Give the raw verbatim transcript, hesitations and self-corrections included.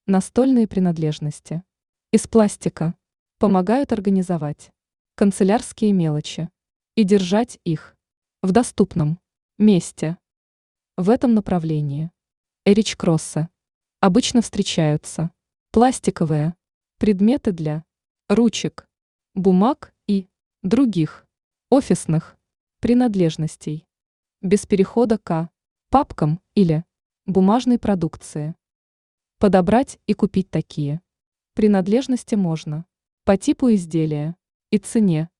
Настольные принадлежности. Из пластика. Помогают организовать канцелярские мелочи и держать их в доступном месте. В этом направлении Эрич Кроссе обычно встречаются пластиковые предметы для ручек, бумаг и других офисных принадлежностей, без перехода к папкам или бумажной продукции. Подобрать и купить такие принадлежности можно по типу изделия и цене.